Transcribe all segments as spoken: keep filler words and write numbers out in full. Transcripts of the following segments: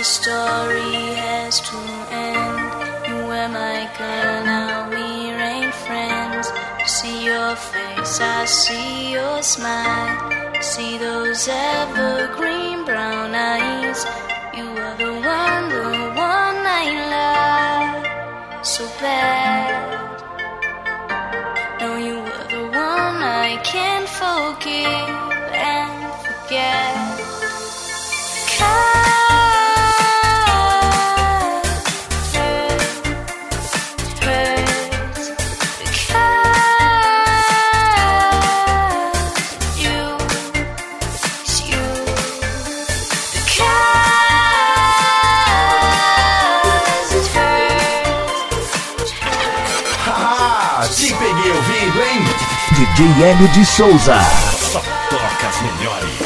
story has to end. You were my girl, now we ain't friends. I see your face, I see your smile. I see those evergreen brown eyes. You are the one, the one I love so bad. No, you were the one I can't forgive and forget. D J Hélio de Souza. Só toca as melhores.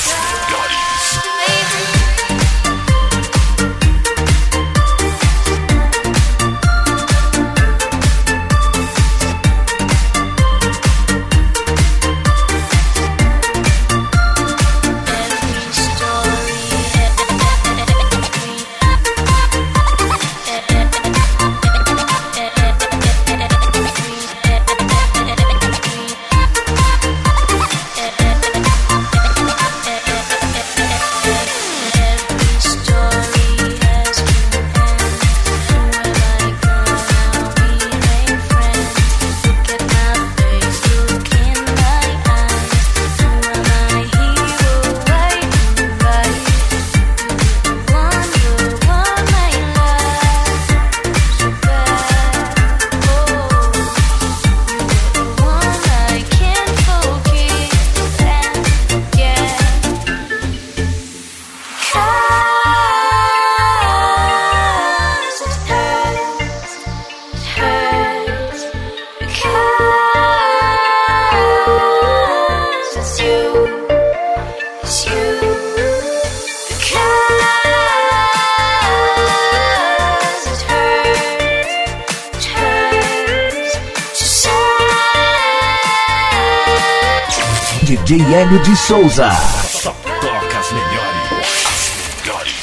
D J Hélio de Souza. Só toca as melhores. As melhores.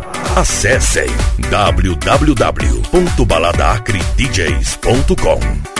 Acessem w w w ponto balada acre d js ponto com.